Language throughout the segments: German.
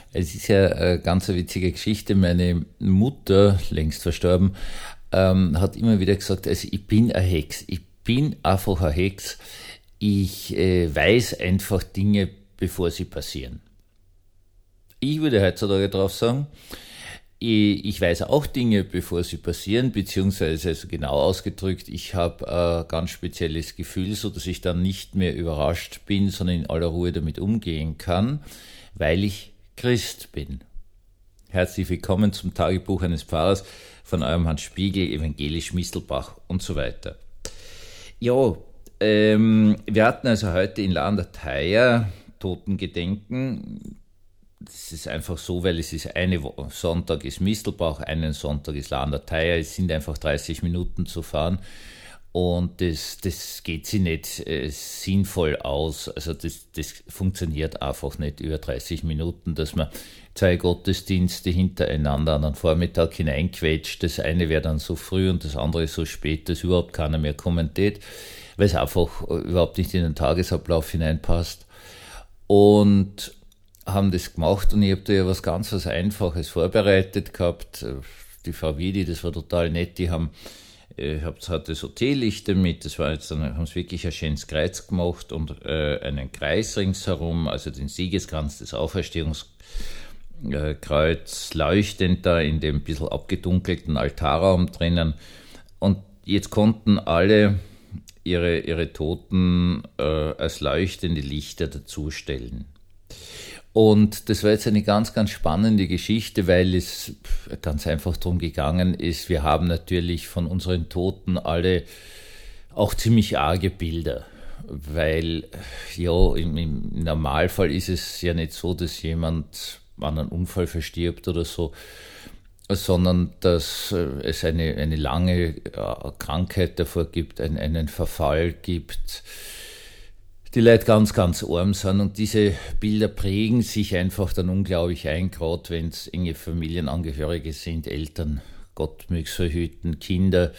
Es ist ja eine ganz witzige Geschichte. Meine Mutter, längst verstorben, hat immer wieder gesagt, also ich bin eine Hex. Ich bin einfach eine Hex. Ich weiß einfach Dinge, bevor sie passieren. Ich würde heutzutage drauf sagen, ich weiß auch Dinge, bevor sie passieren, beziehungsweise also genau ausgedrückt, ich habe ein ganz spezielles Gefühl, so dass ich dann nicht mehr überrascht bin, sondern in aller Ruhe damit umgehen kann, weil ich Christ bin. Herzlich willkommen zum Tagebuch eines Pfarrers von eurem Hans Spiegel, evangelisch Mistelbach und so weiter. Ja, wir hatten also heute in La an der Thaya Totengedenken. Das ist einfach so, weil es ist Sonntag ist Mistelbach, einen Sonntag ist La an der Thaya. Es sind einfach 30 Minuten zu fahren und das geht sich nicht sinnvoll aus. Also das funktioniert einfach nicht über 30 Minuten, dass man 2 Gottesdienste hintereinander an den Vormittag hineinquetscht. Das eine wäre dann so früh und das andere so spät, dass überhaupt keiner mehr kommentiert, weil es einfach überhaupt nicht in den Tagesablauf hineinpasst. Und haben das gemacht und ich habe da ja was Einfaches vorbereitet gehabt. Die Frau Widi, das war total nett, die hatte so Teelichter mit, dann haben sie wirklich ein schönes Kreuz gemacht und einen Kreis ringsherum, also den Siegeskranz des Auferstehungskreuz, leuchtend da in dem bisschen abgedunkelten Altarraum drinnen. Und jetzt konnten alle ihre Toten als leuchtende Lichter dazustellen. Und das war jetzt eine ganz, ganz spannende Geschichte, weil es ganz einfach darum gegangen ist, wir haben natürlich von unseren Toten alle auch ziemlich arge Bilder, weil ja im Normalfall ist es ja nicht so, dass jemand an einem Unfall verstirbt oder so, sondern dass es eine lange Krankheit davor gibt, einen Verfall gibt, die Leute ganz, ganz arm sind und diese Bilder prägen sich einfach dann unglaublich ein, gerade wenn es enge Familienangehörige sind, Eltern, Gott möge verhüten, Kinder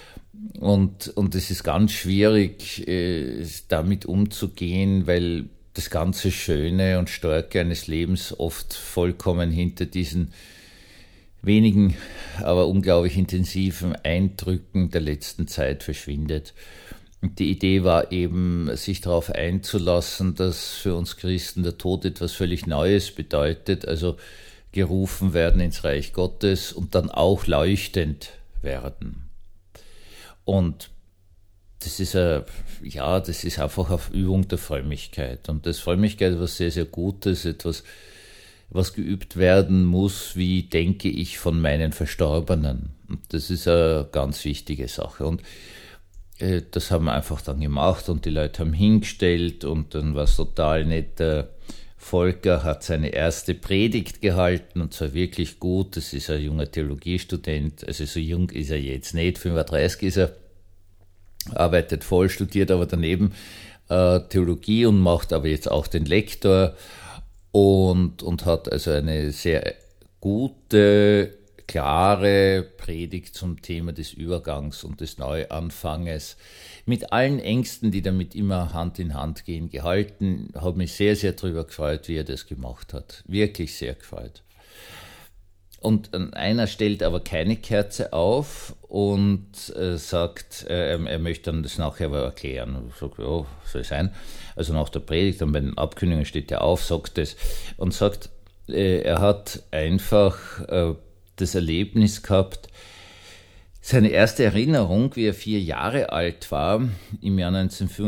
und es ist ganz schwierig, damit umzugehen, weil das ganze Schöne und Starke eines Lebens oft vollkommen hinter diesen wenigen, aber unglaublich intensiven Eindrücken der letzten Zeit verschwindet. Und die Idee war eben, sich darauf einzulassen, dass für uns Christen der Tod etwas völlig Neues bedeutet, also gerufen werden ins Reich Gottes und dann auch leuchtend werden. Und das ist einfach eine Übung der Frömmigkeit. Und das Frömmigkeit ist was sehr, sehr Gutes, etwas, was geübt werden muss, wie denke ich von meinen Verstorbenen. Und das ist eine ganz wichtige Sache. Und das haben wir einfach dann gemacht und die Leute haben hingestellt und dann war es total nett. Der Volker hat seine erste Predigt gehalten und zwar wirklich gut. Das ist ein junger Theologiestudent, also so jung ist er jetzt nicht, 35 ist er, arbeitet voll, studiert aber daneben Theologie und macht aber jetzt auch den Lektor und hat also eine sehr gute, klare Predigt zum Thema des Übergangs und des Neuanfanges mit allen Ängsten, die damit immer Hand in Hand gehen, gehalten. Habe mich sehr, sehr darüber gefreut, wie er das gemacht hat. Wirklich sehr gefreut. Und einer stellt aber keine Kerze auf und sagt, er möchte dann das nachher aber erklären. Ich sage, ja, soll sein. Also nach der Predigt, und bei den Abkündigungen steht er auf, sagt das und sagt, er hat einfach das Erlebnis gehabt, seine erste Erinnerung, wie er 4 Jahre alt war, im Jahr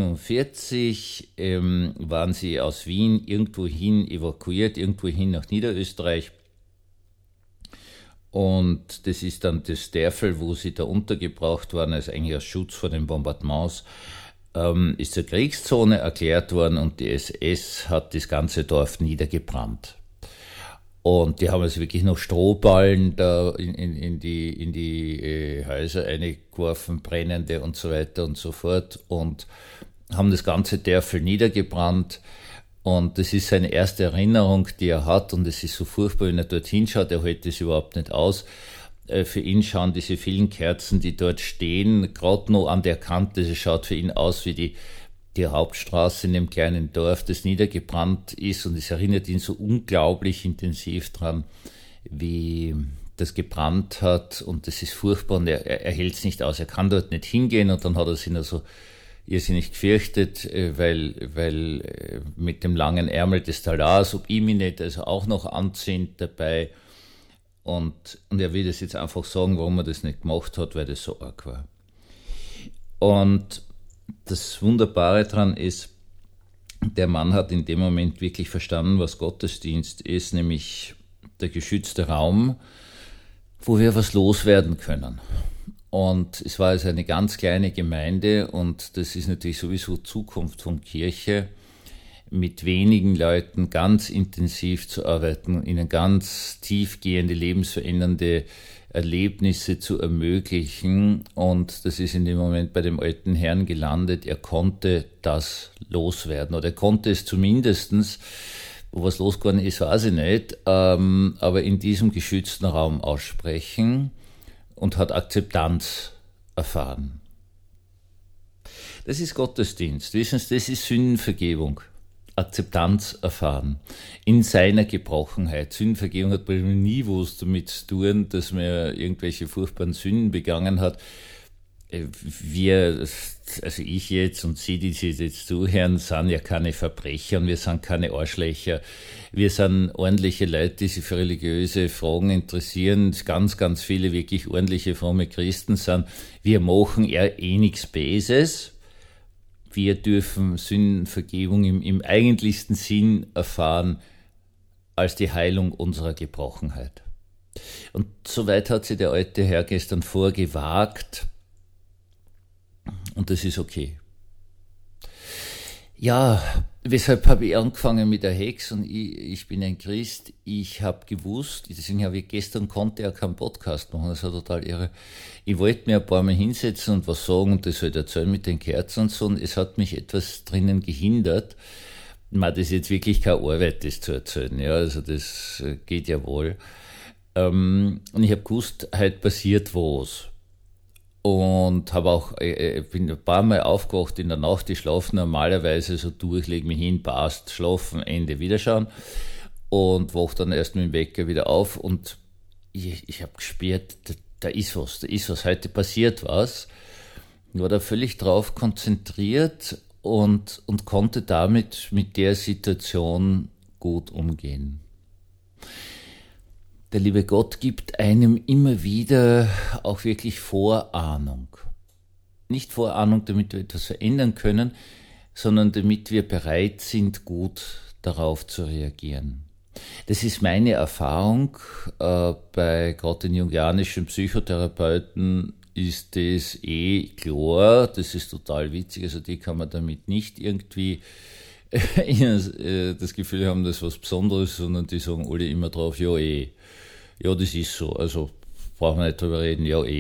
1945, waren sie aus Wien irgendwohin evakuiert, irgendwohin nach Niederösterreich. Und das ist dann das Dörfel, wo sie da untergebracht waren, als eigentlich als Schutz vor den Bombardements, ist zur Kriegszone erklärt worden und die SS hat das ganze Dorf niedergebrannt. Und die haben also wirklich noch Strohballen da in die Häuser eingeworfen, brennende und so weiter und so fort und haben das ganze Dörfel niedergebrannt. Und das ist seine erste Erinnerung, die er hat und es ist so furchtbar, wenn er dorthin schaut, er hält das überhaupt nicht aus. Für ihn schauen diese vielen Kerzen, die dort stehen, gerade noch an der Kante, es schaut für ihn aus wie die die Hauptstraße in dem kleinen Dorf, das niedergebrannt ist, und es erinnert ihn so unglaublich intensiv dran, wie das gebrannt hat, und das ist furchtbar, und er hält es nicht aus, er kann dort nicht hingehen, und dann hat er sich noch so irrsinnig gefürchtet, weil mit dem langen Ärmel des Talars, ob ihm nicht also auch noch anzieht dabei, und er will das jetzt einfach sagen, warum er das nicht gemacht hat, weil das so arg war. Und das Wunderbare daran ist, der Mann hat in dem Moment wirklich verstanden, was Gottesdienst ist, nämlich der geschützte Raum, wo wir was loswerden können. Und es war also eine ganz kleine Gemeinde, und das ist natürlich sowieso Zukunft von Kirche, mit wenigen Leuten ganz intensiv zu arbeiten, ihnen ganz tiefgehende, lebensverändernde Erlebnisse zu ermöglichen. Und das ist in dem Moment bei dem alten Herrn gelandet. Er konnte das loswerden, oder er konnte es zumindestens, wo was losgeworden ist, weiß ich nicht, aber in diesem geschützten Raum aussprechen, und hat Akzeptanz erfahren. Das ist Gottesdienst. Wissen Sie, das ist Sündenvergebung. Akzeptanz erfahren. In seiner Gebrochenheit. Sündenvergebung hat nie was damit zu tun, dass man irgendwelche furchtbaren Sünden begangen hat. Wir, also ich jetzt und Sie, die sich jetzt zuhören, sind ja keine Verbrecher, und wir sind keine Arschlöcher. Wir sind ordentliche Leute, die sich für religiöse Fragen interessieren. Ganz, ganz viele wirklich ordentliche, fromme Christen sind. Wir machen eher nichts Böses. Wir dürfen Sündenvergebung im eigentlichsten Sinn erfahren als die Heilung unserer Gebrochenheit. Und soweit hat sich der alte Herr gestern vorgewagt, und das ist okay. Ja, weshalb habe ich angefangen mit der Hex, und ich bin ein Christ. Ich habe gewusst, deswegen habe ich gestern konnte ja keinen Podcast machen, das war total irre. Ich wollte mir ein paar Mal hinsetzen und was sagen, und das halt erzählen mit den Kerzen und so, und es hat mich etwas drinnen gehindert. Das ist jetzt wirklich keine Arbeit, das zu erzählen, ja, also das geht ja wohl. Und ich habe gewusst, heute passiert was. Und habe auch, bin ein paar Mal aufgewacht in der Nacht, ich schlafe normalerweise so durch, lege mich hin, passt, schlafen, Ende, wiederschauen, und wach dann erst mit dem Wecker wieder auf, und ich habe gespürt, da ist was, heute passiert was. Ich war da völlig drauf konzentriert und konnte damit mit der Situation gut umgehen. Der liebe Gott gibt einem immer wieder auch wirklich Vorahnung. Nicht Vorahnung, damit wir etwas verändern können, sondern damit wir bereit sind, gut darauf zu reagieren. Das ist meine Erfahrung. Bei gerade den jungianischen Psychotherapeuten ist das klar. Das ist total witzig. Also die kann man damit nicht irgendwie das Gefühl haben, das ist was Besonderes, sondern die sagen alle immer drauf, ja ja, das ist so, also brauchen wir nicht drüber reden, ja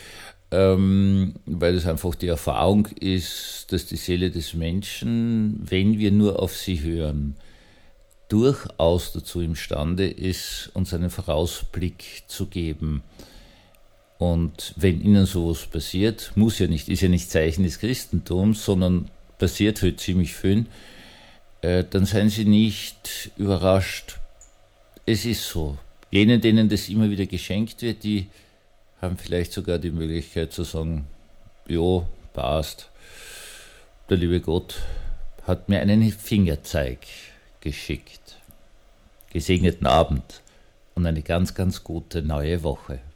weil das einfach die Erfahrung ist, dass die Seele des Menschen, wenn wir nur auf sie hören, durchaus dazu imstande ist, uns einen Vorausblick zu geben. Und wenn ihnen sowas passiert, ist ja nicht Zeichen des Christentums, sondern passiert halt ziemlich viel, dann seien sie nicht überrascht. Es ist so. Jenen, denen das immer wieder geschenkt wird, die haben vielleicht sogar die Möglichkeit zu sagen, jo, passt. Der liebe Gott hat mir einen Fingerzeig geschickt. Gesegneten Abend und eine ganz, ganz gute neue Woche.